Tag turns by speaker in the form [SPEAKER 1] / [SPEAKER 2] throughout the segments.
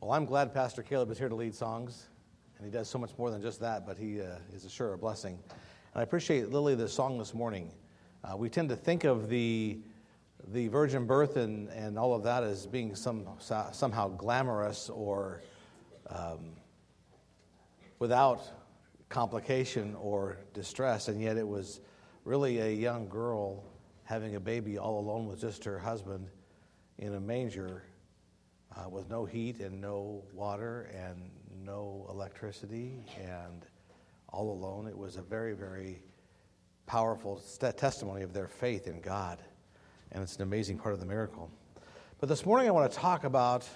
[SPEAKER 1] Well, I'm glad Pastor Caleb is here to lead songs, and he does so much more than just that, but he is sure a blessing. And I appreciate, Lily, the song this morning. We tend to think of the virgin birth and all of that as being somehow glamorous or without complication or distress, and yet it was really a young girl having a baby all alone with just her husband in a manger with no heat and no water and no electricity and all alone. It was a very, very powerful testimony of their faith in God, and it's an amazing part of the miracle. But this morning I want to talk about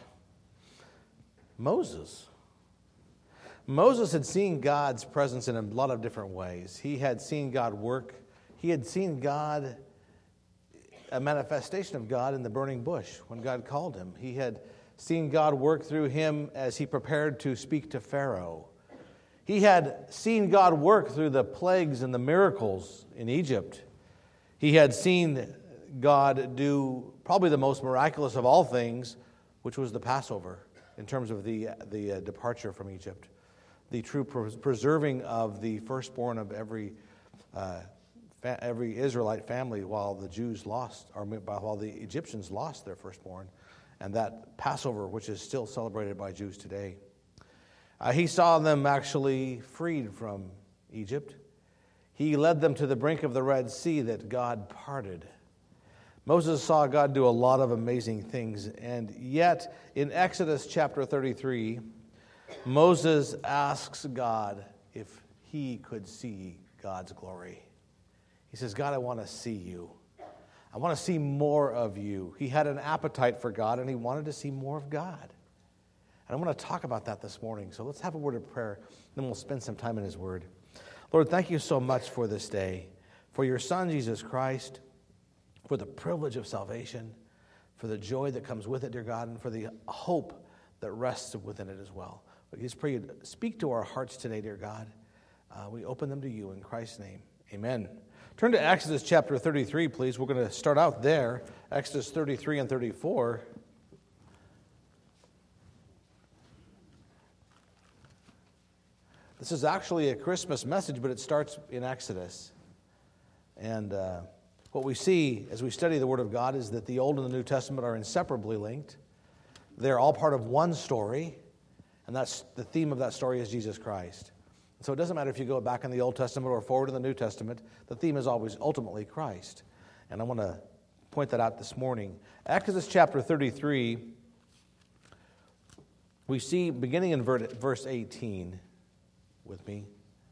[SPEAKER 1] Moses. Moses had seen God's presence in a lot of different ways. He had seen God work. He had seen God, a manifestation of God in the burning bush when God called him. He had seen God work through him as he prepared to speak to Pharaoh. He had seen God work through the plagues and the miracles in Egypt. He had seen God do probably the most miraculous of all things, which was the Passover, in terms of the departure from Egypt, the true preserving of the firstborn of every Israelite family while the Jews lost, or while the Egyptians lost their firstborn, and that Passover, which is still celebrated by Jews today. He saw them actually freed from Egypt. He led them to the brink of the Red Sea that God parted. Moses saw God do a lot of amazing things, and yet in Exodus chapter 33, Moses asks God if he could see God's glory. He says, God, I want to see you. I want to see more of you. He had an appetite for God, and he wanted to see more of God. And I want to talk about that this morning. So let's have a word of prayer, then we'll spend some time in his word. Lord, thank you so much for this day, for your Son, Jesus Christ, for the privilege of salvation, for the joy that comes with it, dear God, and for the hope that rests within it as well. We just pray you speak to our hearts today, dear God. We open them to you in Christ's name. Amen. Turn to Exodus chapter 33, please. We're going to start out there, Exodus 33 and 34. This is actually a Christmas message, but it starts in Exodus. And what we see as we study the Word of God is that the Old and the New Testament are inseparably linked. They're all part of one story, and that's the theme of that story is Jesus Christ. So it doesn't matter if you go back in the Old Testament or forward in the New Testament, the theme is always ultimately Christ. And I want to point that out this morning. Exodus chapter 33, we see beginning in verse 18 with me.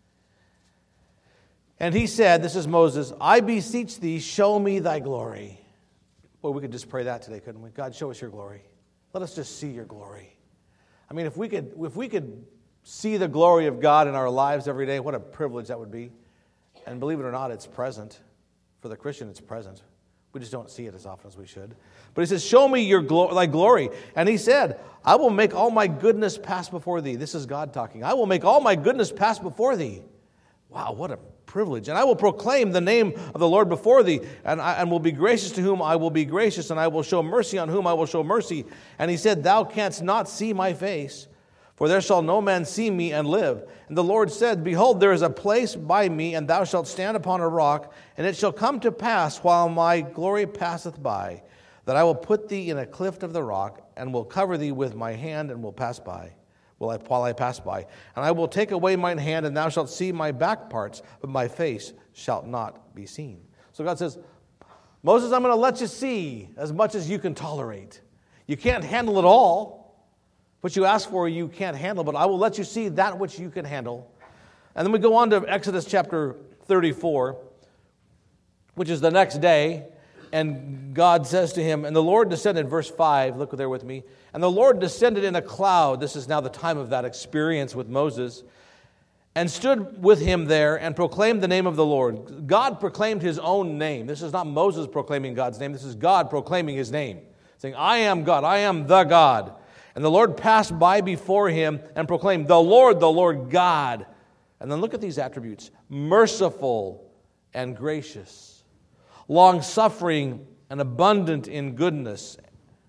[SPEAKER 1] And he said, this is Moses, I beseech thee, show me thy glory. Well, we could just pray that today, couldn't we? God, show us your glory. Let us just see your glory. I mean, if we could see the glory of God in our lives every day, what a privilege that would be. And believe it or not, it's present. For the Christian, it's present. We just don't see it as often as we should. But he says, show me thy glory. And he said, I will make all my goodness pass before thee. This is God talking. I will make all my goodness pass before thee. Wow, what a privilege. And I will proclaim the name of the Lord before thee, and will be gracious to whom I will be gracious, and I will show mercy on whom I will show mercy. And he said, thou canst not see my face, for there shall no man see me and live. And the Lord said, behold, there is a place by me, and thou shalt stand upon a rock, and it shall come to pass while my glory passeth by, that I will put thee in a cleft of the rock, and will cover thee with my hand, and will pass by, while I pass by. And I will take away mine hand, and thou shalt see my back parts, but my face shall not be seen. So God says, Moses, I'm going to let you see as much as you can tolerate. You can't handle it all. What you ask for, you can't handle, but I will let you see that which you can handle. And then we go on to Exodus chapter 34, which is the next day, and God says to him, and the Lord descended, verse 5, look there with me, and the Lord descended in a cloud, this is now the time of that experience with Moses, and stood with him there and proclaimed the name of the Lord. God proclaimed his own name. This is not Moses proclaiming God's name, this is God proclaiming his name, saying, I am God, I am the God. And the Lord passed by before him and proclaimed, the Lord God. And then look at these attributes. Merciful and gracious, long-suffering and abundant in goodness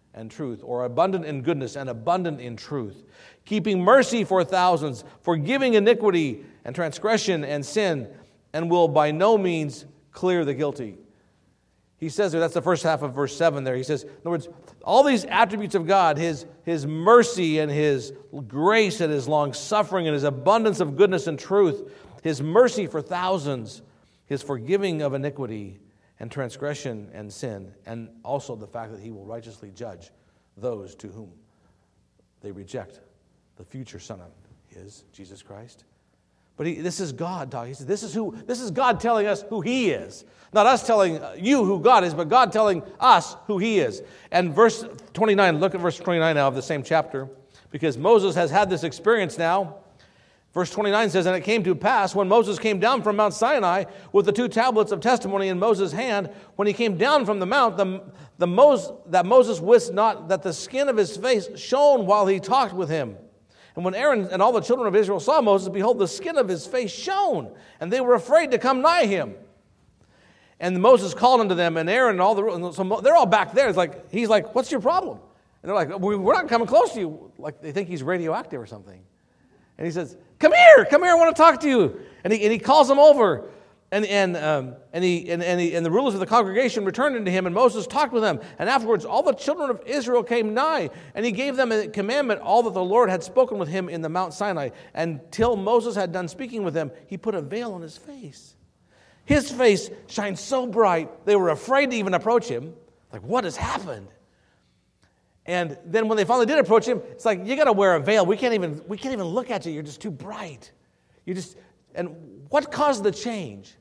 [SPEAKER 1] and truth, or abundant in goodness and abundant in truth, keeping mercy for thousands, forgiving iniquity and transgression and sin, and will by no means clear the guilty. He says there, that's the first half of verse 7 there. He says, in other words, all these attributes of God, His mercy and His grace and His long-suffering and His abundance of goodness and truth, His mercy for thousands, His forgiving of iniquity and transgression and sin, and also the fact that He will righteously judge those to whom they reject the future Son of His, Jesus Christ. But this is God talking. He said, this is God telling us who He is. Not us telling you who God is, but God telling us who He is. And verse 29, look at verse 29 now of the same chapter, because Moses has had this experience now. Verse 29 says, and it came to pass when Moses came down from Mount Sinai with the 2 tablets of testimony in Moses' hand, when he came down from the mount, that Moses wist not that the skin of his face shone while he talked with him. And when Aaron and all the children of Israel saw Moses, behold, the skin of his face shone, and they were afraid to come nigh him. And Moses called unto them, and Aaron and all so they're all back there. He's like, what's your problem? And they're like, we're not coming close to you. Like they think he's radioactive or something. And he says, come here, I want to talk to you. And he calls them over. And the rulers of the congregation returned unto him, and Moses talked with them. And afterwards all the children of Israel came nigh, and he gave them a commandment, all that the Lord had spoken with him in the Mount Sinai. And till Moses had done speaking with them, he put a veil on his face. His face shined so bright, they were afraid to even approach him. Like, what has happened? And then when they finally did approach him, it's like, you got to wear a veil. We can't even look at you. You're just too bright. And what caused the change?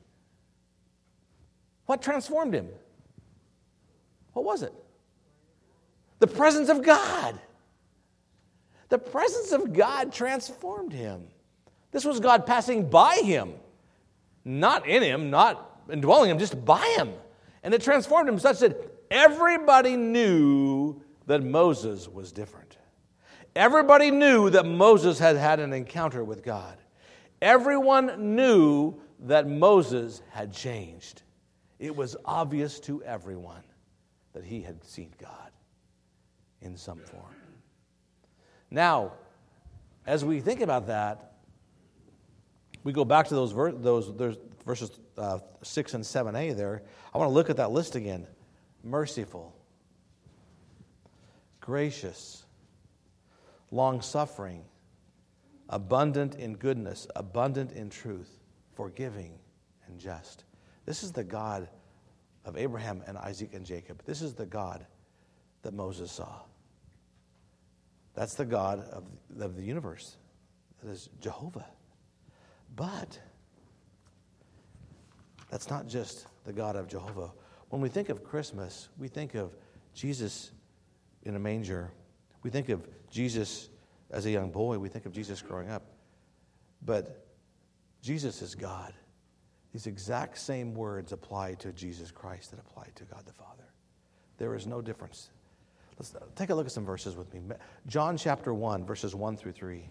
[SPEAKER 1] What transformed him? What was it? The presence of God. The presence of God transformed him. This was God passing by him. Not in him, not indwelling him, just by him. And it transformed him such that everybody knew that Moses was different. Everybody knew that Moses had had an encounter with God. Everyone knew that Moses had changed. It was obvious to everyone that he had seen God in some form. Now, as we think about that, we go back to those verses 6 and 7a there. I want to look at that list again. Merciful, gracious, long-suffering, abundant in goodness, abundant in truth, forgiving and just. This is the God of Abraham and Isaac and Jacob. This is the God that Moses saw. That's the God of the universe. That is Jehovah. But that's not just the God of Jehovah. When we think of Christmas, we think of Jesus in a manger. We think of Jesus as a young boy. We think of Jesus growing up. But Jesus is God. These exact same words apply to Jesus Christ that apply to God the Father. There is no difference. Let's take a look at some verses with me. John chapter 1, verses 1 through 3.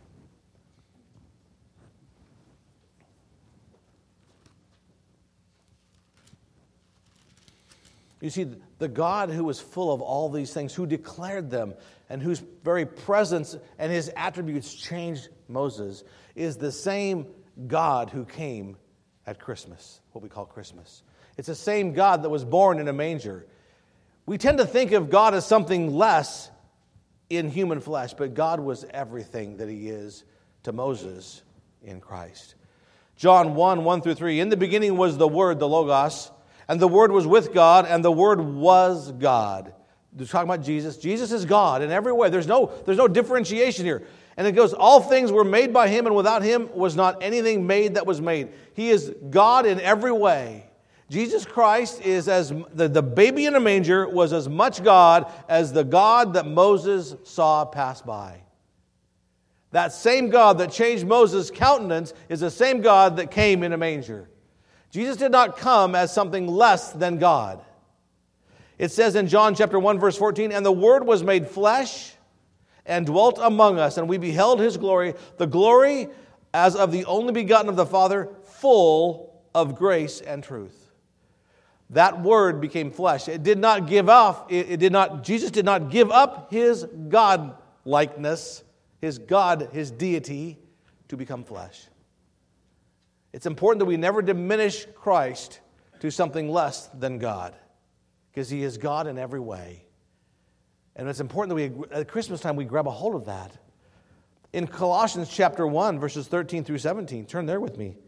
[SPEAKER 1] You see, the God who was full of all these things, who declared them, and whose very presence and his attributes changed Moses, is the same God who came at Christmas, what we call Christmas. It's the same God that was born in a manger. We tend to think of God as something less in human flesh, but God was everything that he is to Moses in Christ. John 1, 1 through 3. In the beginning was the Word, the Logos, and the Word was with God, and the Word was God. They're talking about Jesus. Jesus is God in every way. There's no differentiation here. And it goes, all things were made by him, and without him was not anything made that was made. He is God in every way. Jesus Christ is as the baby in a manger was as much God as the God that Moses saw pass by. That same God that changed Moses' countenance is the same God that came in a manger. Jesus did not come as something less than God. It says in John chapter 1, verse 14, and the Word was made flesh and dwelt among us, and we beheld his glory, the glory as of the only begotten of the Father, full of grace and truth. that Word became flesh. It did not give up. Jesus did not give up his God-likeness, his deity, to become flesh. It's important that we never diminish Christ to something less than God, because he is God in every way. And it's important that at Christmas time we grab a hold of that. In Colossians chapter 1, verses 13 through 17, turn there with me.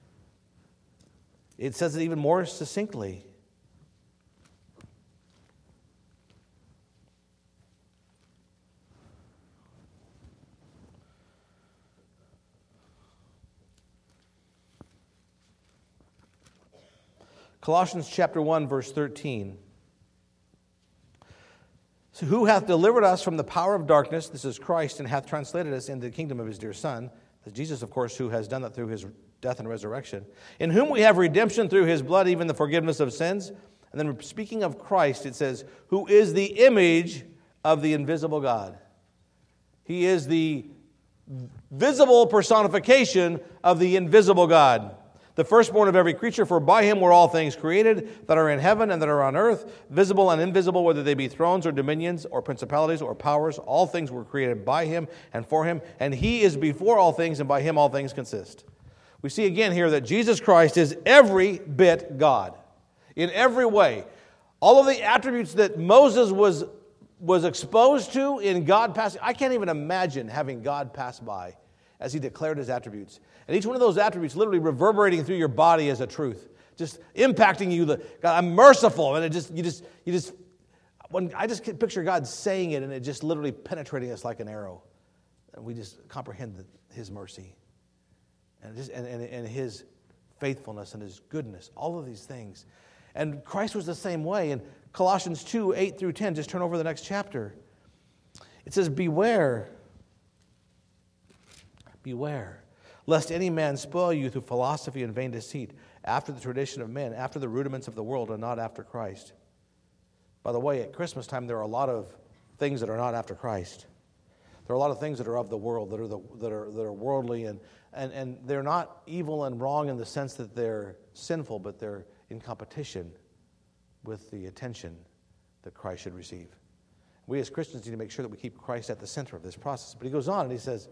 [SPEAKER 1] It says it even more succinctly. Colossians chapter 1, verse 13. So who hath delivered us from the power of darkness, this is Christ, and hath translated us into the kingdom of his dear Son. That's Jesus, of course, who has done that through his death and resurrection. In whom we have redemption through his blood, even the forgiveness of sins. And then speaking of Christ, it says, who is the image of the invisible God. He is the visible personification of the invisible God. The firstborn of every creature, for by him were all things created, that are in heaven and that are on earth, visible and invisible, whether they be thrones or dominions or principalities or powers. All things were created by him and for him, and he is before all things, and by him all things consist. We see again here that Jesus Christ is every bit God, in every way. All of the attributes that Moses was exposed to in God passing, I can't even imagine having God pass by as he declared his attributes. And each one of those attributes literally reverberating through your body as a truth, just impacting you. God, I'm merciful, and I just can picture God saying it, and it just literally penetrating us like an arrow, and we just comprehend his mercy, and his faithfulness and his goodness, all of these things. And Christ was the same way. In Colossians 2, 8 through 10, just turn over the next chapter. It says, Beware, lest any man spoil you through philosophy and vain deceit, after the tradition of men, after the rudiments of the world, and not after Christ. By the way, at Christmas time, there are a lot of things that are not after Christ. There are a lot of things that are of the world, that are worldly, and they're not evil and wrong in the sense that they're sinful, but they're in competition with the attention that Christ should receive. We as Christians need to make sure that we keep Christ at the center of this process. But he goes on and he says,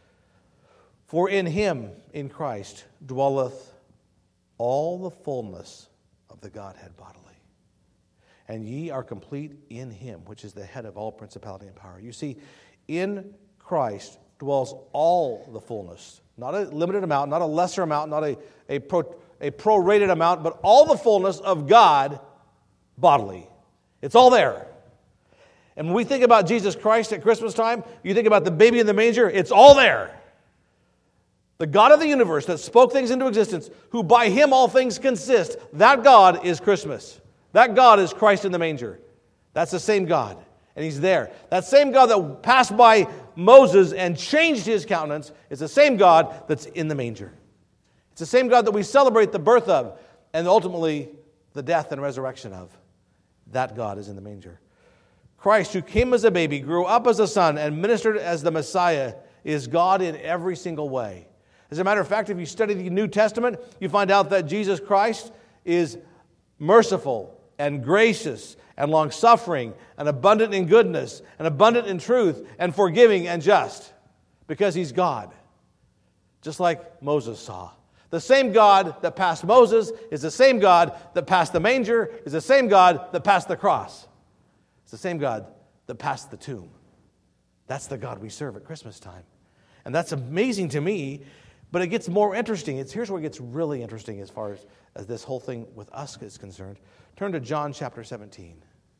[SPEAKER 1] For in him, in Christ, dwelleth all the fullness of the Godhead bodily. And ye are complete in him, which is the head of all principality and power. You see, in Christ dwells all the fullness. Not a limited amount, not a lesser amount, not a prorated amount, but all the fullness of God bodily. It's all there. And when we think about Jesus Christ at Christmas time, you think about the baby in the manger, it's all there. The God of the universe that spoke things into existence, who by him all things consist, that God is Christmas. That God is Christ in the manger. That's the same God, and he's there. That same God that passed by Moses and changed his countenance is the same God that's in the manger. It's the same God that we celebrate the birth of and ultimately the death and resurrection of. That God is in the manger. Christ, who came as a baby, grew up as a son, and ministered as the Messiah, is God in every single way. As a matter of fact, if you study the New Testament, you find out that Jesus Christ is merciful and gracious and long-suffering and abundant in goodness and abundant in truth and forgiving and just, because he's God, just like Moses saw. The same God that passed Moses is the same God that passed the manger, is the same God that passed the cross. It's the same God that passed the tomb. That's the God we serve at Christmas time. And that's amazing to me, but it gets more interesting. Here's where it gets really interesting as far as this whole thing with us is concerned. Turn to John chapter 17.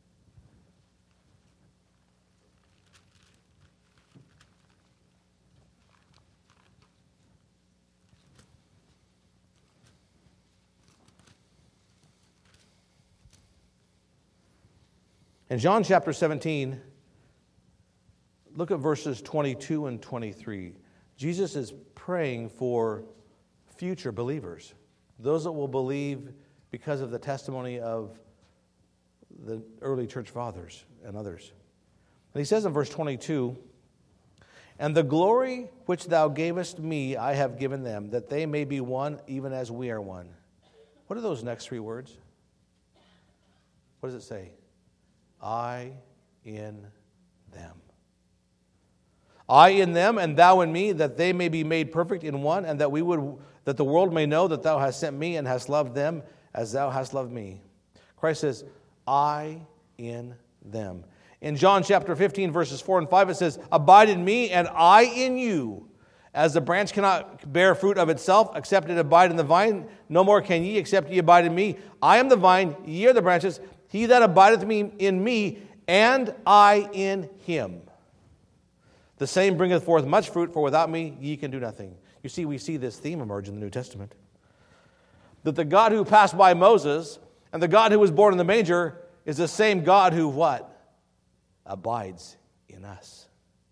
[SPEAKER 1] In John chapter 17, look at verses 22 and 23. Jesus is praying for future believers, those that will believe because of the testimony of the early church fathers and others. And he says in verse 22, And the glory which thou gavest me I have given them, that they may be one even as we are one. What are those next three words? What does it say? I in them. I in them, and thou in me, that they may be made perfect in one, and that the world may know that thou hast sent me and hast loved them as thou hast loved me. Christ says, I in them. In John chapter 15, verses 4 and 5, it says, abide in me, and I in you. As the branch cannot bear fruit of itself, except it abide in the vine, no more can ye, except ye abide in me. I am the vine, ye are the branches. He that abideth in me, and I in him, the same bringeth forth much fruit, for without me ye can do nothing. You see, we see this theme emerge in the New Testament. That the God who passed by Moses and the God who was born in the manger is the same God who what? Abides in us.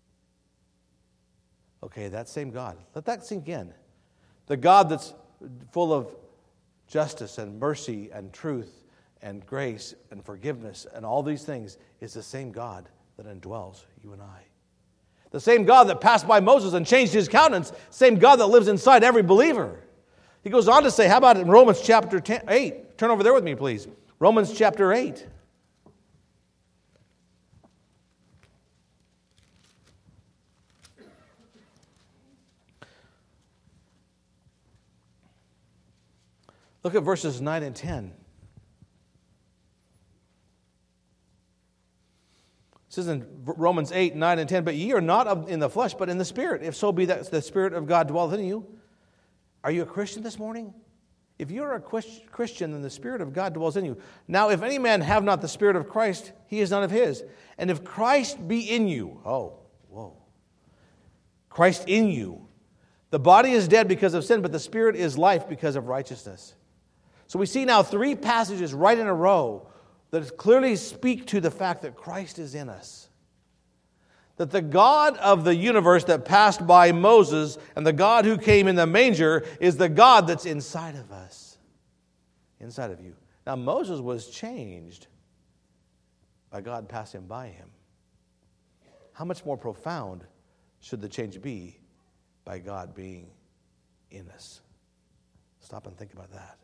[SPEAKER 1] Okay, that same God. Let that sink in. The God that's full of justice and mercy and truth and grace and forgiveness and all these things is the same God that indwells you and I. The same God that passed by Moses and changed his countenance, same God that lives inside every believer. He goes on to say, how about in Romans chapter 8? Turn over there with me, please. Romans chapter 8. Look at verses 9 and 10. It says in Romans 8, 9, and 10, but ye are not in the flesh, but in the Spirit, if so be that the Spirit of God dwelleth in you. Are you a Christian this morning? If you're a Christian, then the Spirit of God dwells in you. Now, if any man have not the Spirit of Christ, he is none of his. And if Christ be in you, Christ in you, the body is dead because of sin, but the Spirit is life because of righteousness. So we see now 3 passages right in a row that clearly speak to the fact that Christ is in us. That the God of the universe that passed by Moses and the God who came in the manger is the God that's inside of us. Inside of you. Now Moses was changed by God passing by him. How much more profound should the change be by God being in us? Stop and think about that.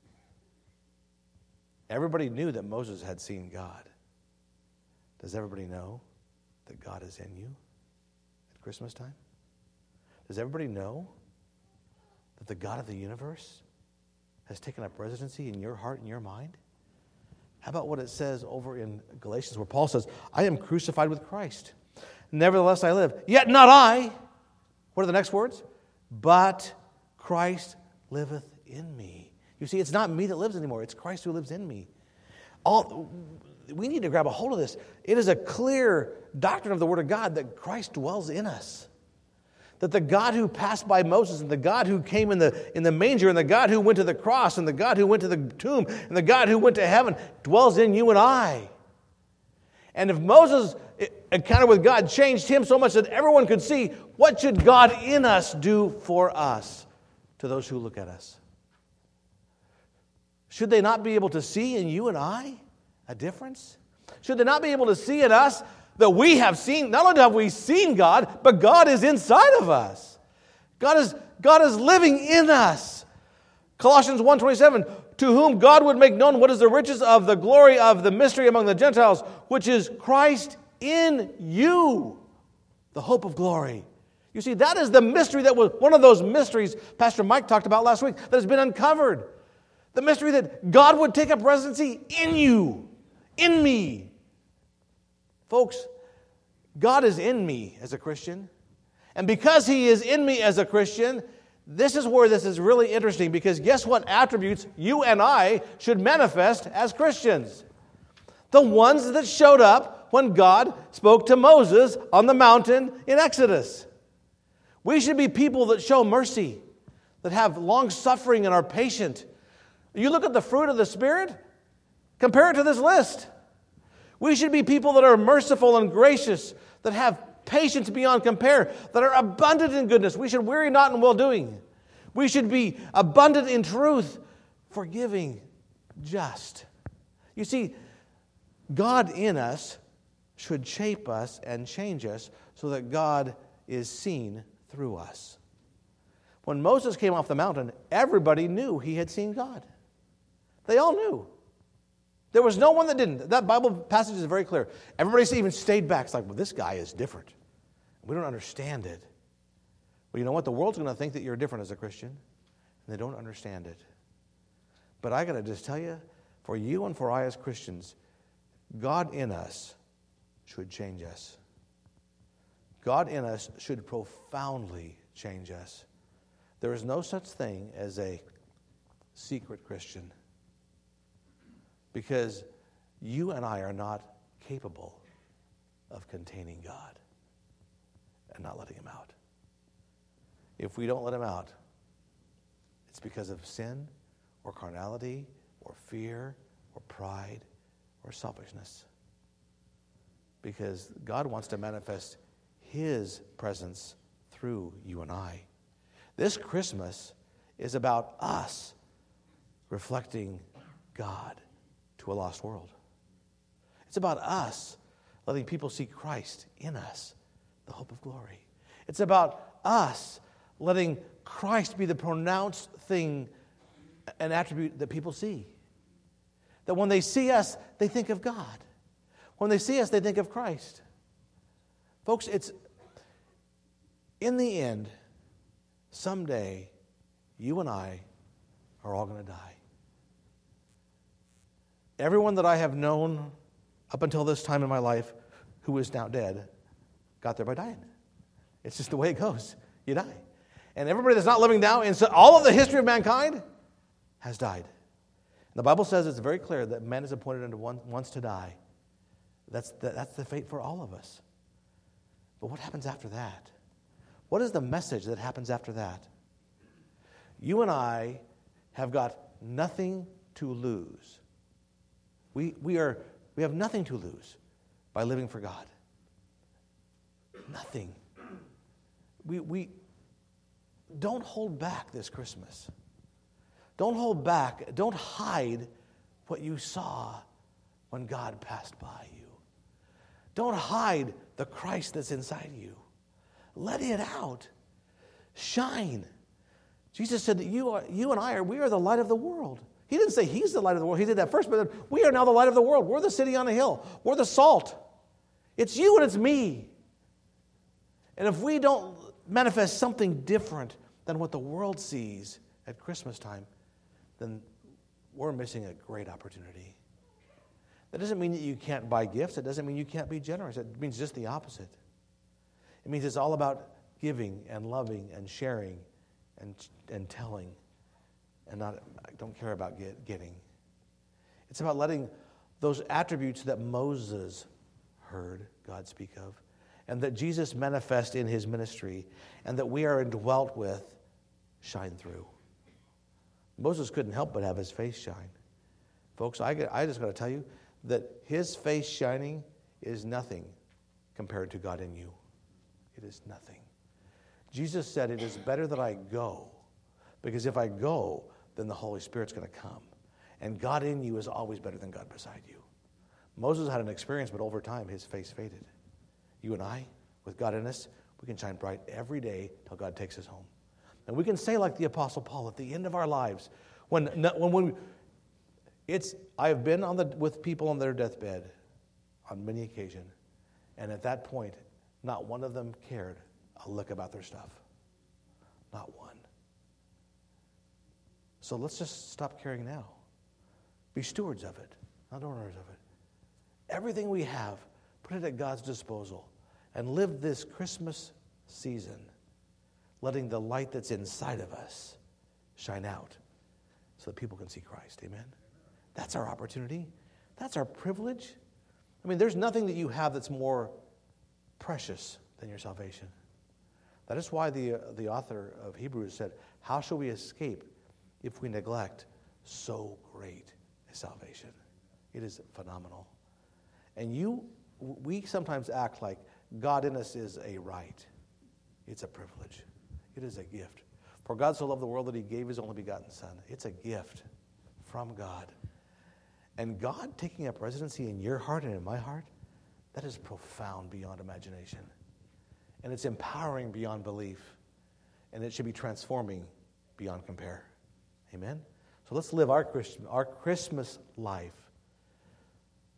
[SPEAKER 1] Everybody knew that Moses had seen God. Does everybody know that God is in you at Christmas time? Does everybody know that the God of the universe has taken up residency in your heart and your mind? How about what it says over in Galatians where Paul says, I am crucified with Christ. Nevertheless I live. Yet not I. What are the next words? But Christ liveth in me. You see, it's not me that lives anymore. It's Christ who lives in me. We need to grab a hold of this. It is a clear doctrine of the Word of God that Christ dwells in us. That the God who passed by Moses and the God who came in the manger and the God who went to the cross and the God who went to the tomb and the God who went to heaven dwells in you and I. And if Moses' encounter with God changed him so much that everyone could see, what should God in us do for us to those who look at us? Should they not be able to see in you and I a difference? Should they not be able to see in us that we have seen, not only have we seen God, but God is inside of us. God is living in us. Colossians 1:27, to whom God would make known what is the riches of the glory of the mystery among the Gentiles, which is Christ in you, the hope of glory. You see, that is the mystery that was one of those mysteries Pastor Mike talked about last week that has been uncovered. The mystery that God would take up residency in you, in me. Folks, God is in me as a Christian. And because He is in me as a Christian, this is where this is really interesting, because guess what attributes you and I should manifest as Christians? The ones that showed up when God spoke to Moses on the mountain in Exodus. We should be people that show mercy, that have long suffering and are patient. You look at the fruit of the Spirit, compare it to this list. We should be people that are merciful and gracious, that have patience beyond compare, that are abundant in goodness. We should weary not in well-doing. We should be abundant in truth, forgiving, just. You see, God in us should shape us and change us so that God is seen through us. When Moses came off the mountain, everybody knew he had seen God. They all knew. There was no one that didn't. That Bible passage is very clear. Everybody even stayed back. It's like, well, this guy is different. We don't understand it. Well, you know what? The world's going to think that you're different as a Christian, and they don't understand it. But I got to just tell you, for you and for I as Christians, God in us should change us. God in us should profoundly change us. There is no such thing as a secret Christian, because you and I are not capable of containing God and not letting him out. If we don't let him out, it's because of sin or carnality or fear or pride or selfishness. Because God wants to manifest his presence through you and I. This Christmas is about us reflecting God to a lost world. It's about us letting people see Christ in us, the hope of glory. It's about us letting Christ be the pronounced thing, an attribute that people see. That when they see us, they think of God. When they see us, they think of Christ. Folks, it's in the end, someday, you and I are all going to die. Everyone that I have known up until this time in my life who is now dead got there by dying. It's just the way it goes. You die. And everybody that's not living now, in all of the history of mankind, has died. And the Bible says it's very clear that man is appointed unto once to die. That's the fate for all of us. But what happens after that? What is the message that happens after that? You and I have got nothing to lose. We have nothing to lose by living for God. Nothing. We don't hold back this Christmas. Don't hold back. Don't hide what you saw when God passed by you. Don't hide the Christ that's inside you. Let it out. Shine. Jesus said that you and I we are the light of the world. He didn't say he's the light of the world. He did that first, but we are now the light of the world. We're the city on a hill. We're the salt. It's you and it's me. And if we don't manifest something different than what the world sees at Christmas time, then we're missing a great opportunity. That doesn't mean that you can't buy gifts. It doesn't mean you can't be generous. It means just the opposite. It means it's all about giving and loving and sharing and telling, and I don't care about getting. It's about letting those attributes that Moses heard God speak of, and that Jesus manifest in his ministry, and that we are indwelt with, shine through. Moses couldn't help but have his face shine. Folks, I just got to tell you that his face shining is nothing compared to God in you. It is nothing. Jesus said, it is better that I go, because if I go, then the Holy Spirit's going to come. And God in you is always better than God beside you. Moses had an experience, but over time, his face faded. You and I, with God in us, we can shine bright every day till God takes us home. And we can say like the Apostle Paul at the end of our lives, I have been with people on their deathbed on many occasions, and at that point, not one of them cared a lick about their stuff. Not one. So let's just stop caring now. Be stewards of it, not owners of it. Everything we have, put it at God's disposal, and live this Christmas season letting the light that's inside of us shine out so that people can see Christ. Amen? That's our opportunity. That's our privilege. I mean, there's nothing that you have that's more precious than your salvation. That is why the author of Hebrews said, how shall we escape if we neglect so great a salvation? It is phenomenal. And we sometimes act like God in us is a right. It's a privilege. It is a gift. For God so loved the world that he gave his only begotten Son. It's a gift from God. And God taking up residency in your heart and in my heart, that is profound beyond imagination. And it's empowering beyond belief. And it should be transforming beyond compare. Amen? So let's live our Christmas life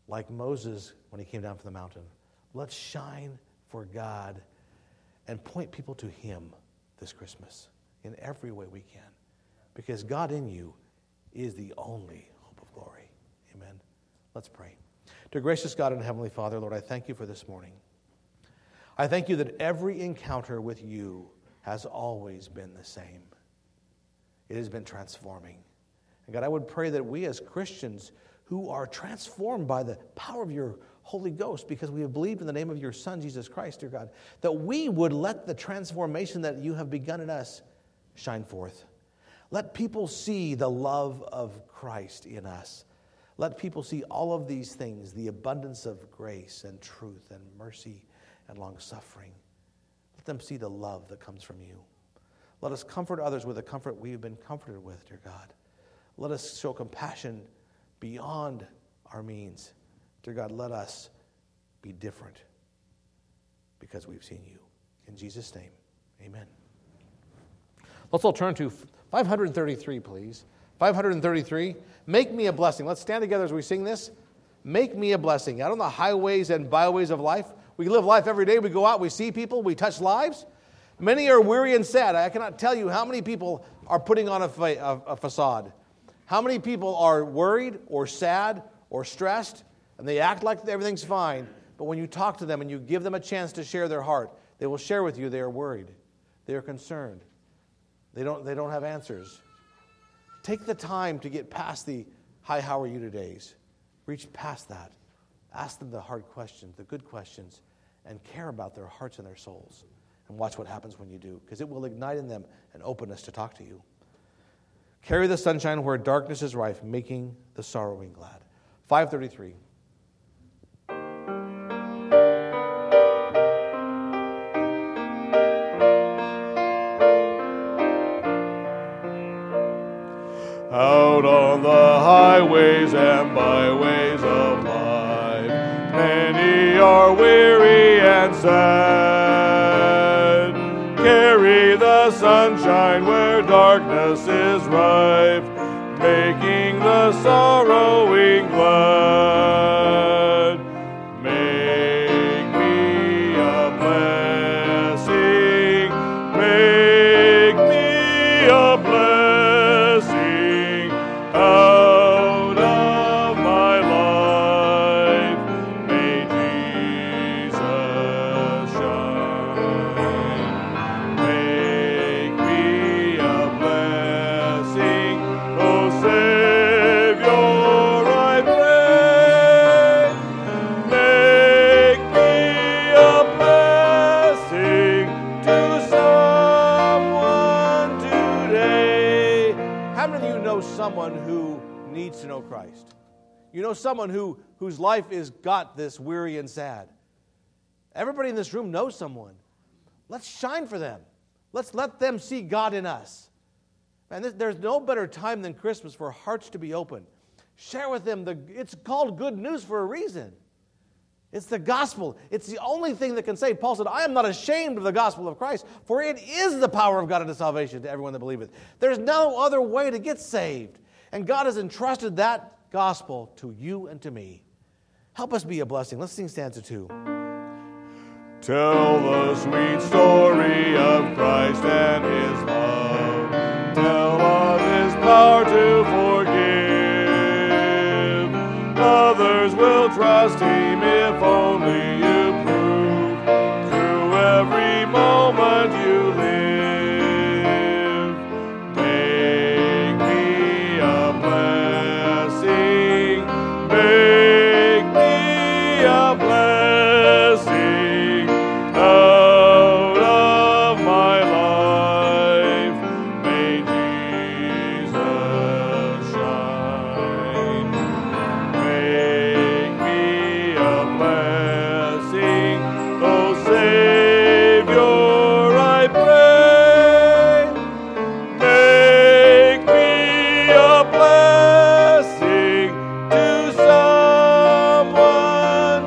[SPEAKER 1] like Moses when he came down from the mountain. Let's shine for God and point people to Him this Christmas in every way we can. Because God in you is the only hope of glory. Amen. Let's pray. Dear gracious God and Heavenly Father, Lord, I thank you for this morning. I thank you that every encounter with you has always been the same. It has been transforming. And God, I would pray that we as Christians who are transformed by the power of your Holy Ghost, because we have believed in the name of your Son, Jesus Christ, dear God, that we would let the transformation that you have begun in us shine forth. Let people see the love of Christ in us. Let people see all of these things, the abundance of grace and truth and mercy and long-suffering. Let them see the love that comes from you. Let us comfort others with the comfort we have been comforted with, dear God. Let us show compassion beyond our means. Dear God, let us be different because we've seen you. In Jesus' name, amen. Let's all turn to 533, please. 533, make me a blessing. Let's stand together as we sing this. Make me a blessing. Out on the highways and byways of life, we live life every day. We go out, we see people, we touch lives. Many are weary and sad. I cannot tell you how many people are putting on a facade. How many people are worried or sad or stressed, and they act like everything's fine, but when you talk to them and you give them a chance to share their heart, they will share with you they are worried. They are concerned. They don't have answers. Take the time to get past the, hi, how are you today's? Reach past that. Ask them the hard questions, the good questions, and care about their hearts and their souls. And watch what happens when you do, because it will ignite in them an openness to talk to you. Carry the sunshine where darkness is rife, making the sorrowing glad. 533.
[SPEAKER 2] Out on the highways and byways of life, many are weary and sad. Carry the sunshine where darkness is rife, making the sorrowing glad. Make me a blessing, make me a blessing out of my life. May Jesus shine. Make me a blessing, oh Savior, I pray. Make me a blessing to someone today.
[SPEAKER 1] How many of you know someone who needs to know Christ? You know someone whose life is got this weary and sad. Everybody in this room knows someone. Let's shine for them. Let's let them see God in us. And there's no better time than Christmas for hearts to be open. Share with them. It's called good news for a reason. It's the gospel. It's the only thing that can save. Paul said, I am not ashamed of the gospel of Christ, for it is the power of God unto salvation to everyone that believeth. There's no other way to get saved. And God has entrusted that gospel to you and to me. Help us be a blessing. Let's sing stanza 2.
[SPEAKER 2] Tell the sweet story of Christ and His love. Tell of His power to forgive. Others will trust Him if only you prove through every moment you live. Make me a blessing. Make me a blessing out of my life. May Jesus shine. Make me a blessing, oh Savior, I pray. Make me a blessing to someone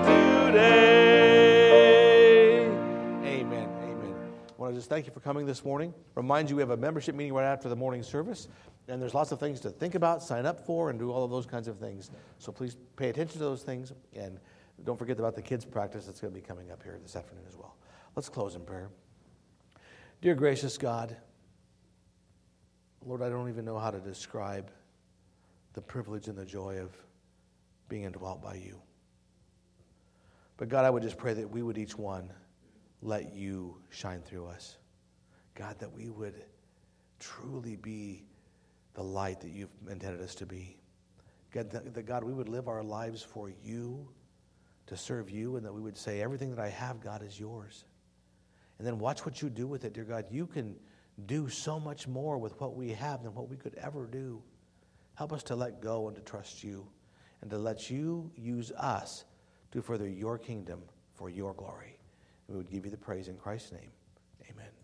[SPEAKER 2] today.
[SPEAKER 1] Amen. Amen. I want to just thank you for coming this morning. Remind you we have a membership meeting right after the morning service. And there's lots of things to think about, sign up for, and do all of those kinds of things. So please pay attention to those things. And don't forget about the kids' practice that's going to be coming up here this afternoon as well. Let's close in prayer. Dear gracious God, Lord, I don't even know how to describe the privilege and the joy of being indwelt by you. But God, I would just pray that we would each one let you shine through us. God, that we would truly be the light that you've intended us to be. God, that God, we would live our lives for you, to serve you, and that we would say, everything that I have, God, is yours. And then watch what you do with it, dear God. You can do so much more with what we have than what we could ever do. Help us to let go and to trust you, and to let you use us to further your kingdom for your glory. We would give you the praise in Christ's name. Amen.